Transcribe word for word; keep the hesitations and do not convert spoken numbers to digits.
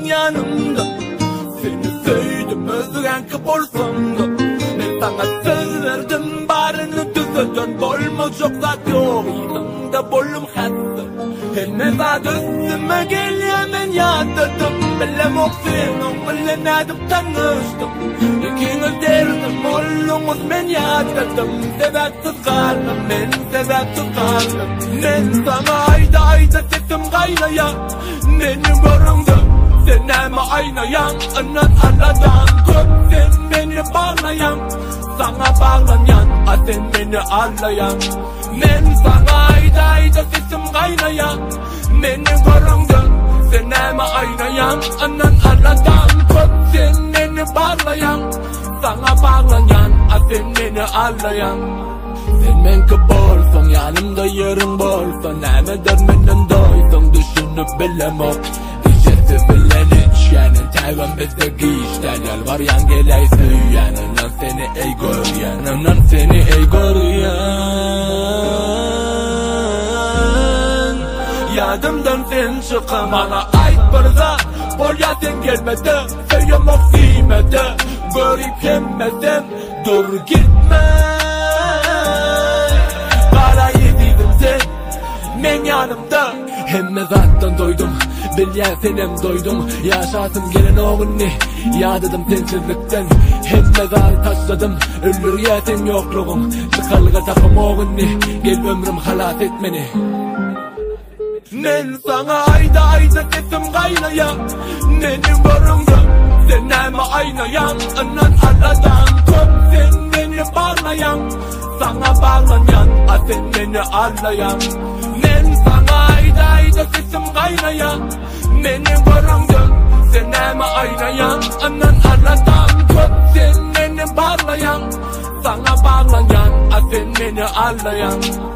yanımda. Seni söyledim özgürlük bolsam da. Men sana söz verdim barını düzeden bolmayacak zat yok. Yanımda bolum hatta. Hemme zat üstüme geliyor men yatırdım. Bilem ok senin bilen adım tanıştım. İkiniz derdim olunuz men yatırdım. Sebepsiz kaldım men sebepsiz kaldım. Men sana ayda ayda sesim gaylaya. Beni göründü sen ama aynayan. Anan aladan köp sen beni bağlayan. Sana bağlanyan a sen beni ağlayan. Men sana ayda ayda sesim gaylaya. Beni göründü sen ama aynayan. Anan aladan köp sen beni bağlayan. Sana bağlanyan a sen beni ağlayan. Sen men kıbolsan yanımda yerin bolsan. Nemedir menden doysan düşünüp bilemok. Dişesi bilen hiç yani tayvan bizdeki işler. Yalvaryan geley söyleyen. Anan seni ey görüyen. Anan seni ey görüyen. Yadımdan sen çıkın bana ait bir zat. Bol ya sen gelmedi söylemek siymedi. Görüp yemmesem dur gitme. Men yanımda hemme zattan doydum. Bilyen senem doydum. Yaşasım gelen oğun ne yadıdım sensizlikten. Hemme zat taşladım. Öldür ya sen yokluğum. Çıkalga takım oğun ne. Gel ömrüm halat et beni. Men sana ayda ayda sesim gaylaya. Beni göründü sen ama aynayan. Anan aladan köp sen beni bağlayan. Sana bağlanyan a sen beni ağlayan. Men sana ayda ayda sesim gaylaya. Beni göründü sen ama aynayan. Anan aladan köp sen beni bağlayan. Sana bağlanyan a sen beni ağlayan.